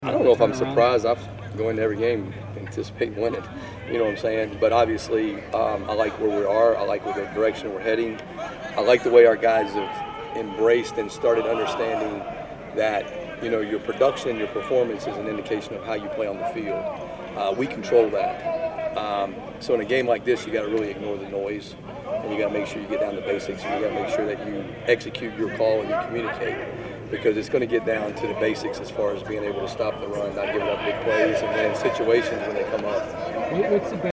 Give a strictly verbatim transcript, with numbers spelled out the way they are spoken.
I don't know if I'm surprised. I've going to every game anticipating winning. You know what I'm saying? But obviously, um, I like where we are. I like where the direction we're heading. I like the way our guys have embraced and started understanding that, you know, your production, your performance is an indication of how you play on the field. Uh, we control that. Um, so in a game like this, you got to really ignore the noise, and you got to make sure you get down to basics, and you got to make sure that you execute your call and you communicate. Because it's going to get down to the basics as far as being able to stop the run, not giving up big plays, and then in situations when they come up. What's the